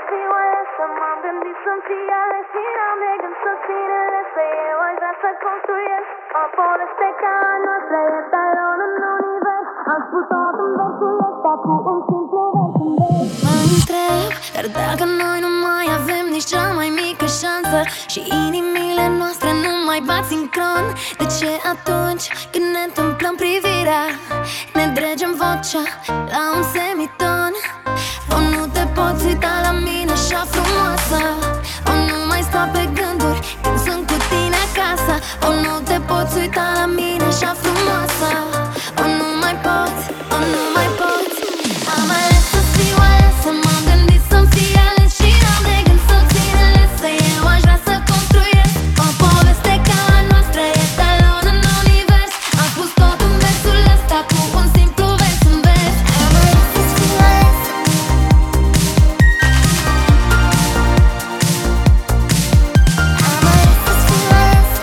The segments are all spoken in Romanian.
fiu alesă, m-am gândit să-mi fii ales și n-am de gând să țin lesă. Eu aș vrea să construiesc o poveste ca a noastră, e talon în univers. Am spus tot în versul ăsta cu un simplu vers în vers. Mă întreb, dar dacă noi nu mai avem nici cea mai mică șansă și inimile noastre nu mai bat sincron, de ce atunci când ne întâmplăm privirea ne dregem vocea la un semiton? O, nu te poți uita la mine așa frumoasă, o, nu mai sta pe gânduri când sunt cu tine acasă. O, nu te poți uita la mine așa frumoasă, o, nu mai poți, o, nu mai poți. Am ales să fiu alesă, m-am gândit să-mi fii ales și n-am de gând să țin lesă. Eu aș vrea să construiesc o poveste ca a noastră, e talon în univers. Am spus tot în versul ăsta cu un simplu vers în vers. Am ales să fiu alesă. Am ales să fiu alesă.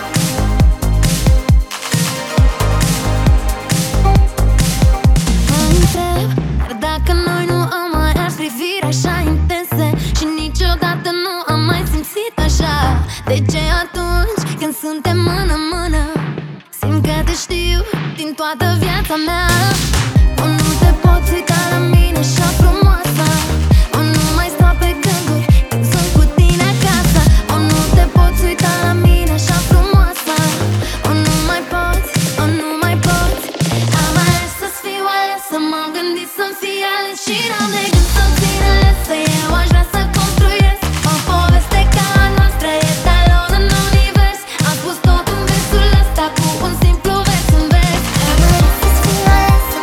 Mă întreb, dar dacă noi nu am mai ars priviri așa intense și niciodată nu am mai simțit așa, de ce atunci când suntem mână-mână simt că te știu din toată viața mea? O, nu te poți uita la mine așa frumoasă, o, nu mai sta pe gânduri când sunt cu tine acasă. O, nu te poți uita la mine așa frumoasă, o, nu mai poți, o, nu mai poți. Am ales să-ți fiu alesă, m-am gândit să-mi fii ales și n-am de gând să țin lesă. Eu aș vrea să construiesc o poveste ca a noastră, e talon în univers. Am spus tot în versul ăsta cu un simplu vers în vers. Am ales să-ți fiu alesă.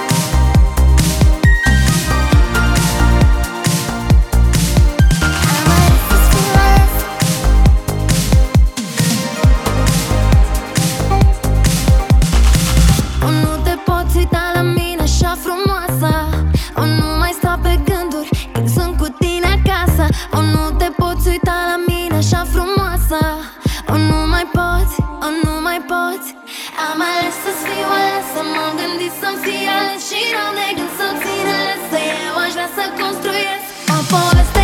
Am ales să-ți fiu alesă. O, nu te poți uita la mine așa frumoasă, o, nu mai sta pe gânduri când sunt cu tine acasă. O, nu te poți uita la mine așa frumoasă, o, nu mai poți, o, nu mai poți. Am ales să-ți fiu alesă, m-am gândit să-mi fii ales și n-am de gând să țin lesă. Eu aș vrea să construiesc o poveste